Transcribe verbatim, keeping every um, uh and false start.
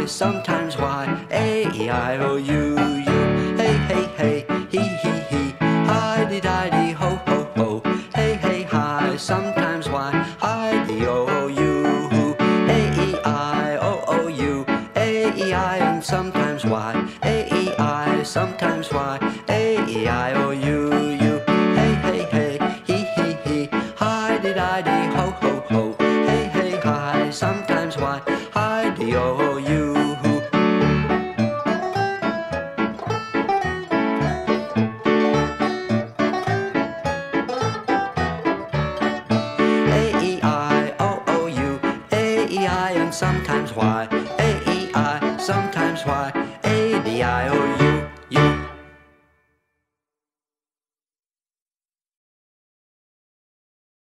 sometimes Y, A E I O U U. Hey hey hey, hee hee hee, hi-de-di-de, ho ho ho. Hey hey hi, sometimes Y, hi-de-o-o-u. A E I O O U, A E I and sometimes Y, A E I, sometimes Y, A E I O U U. Hey hey hey, hee hee hee, hi-de-di-de, ho ho ho. Hey hey hi, sometimes Y, hi-de-o-o-u. A E I O O U, A E I and sometimes Y, A E I, sometimes Y.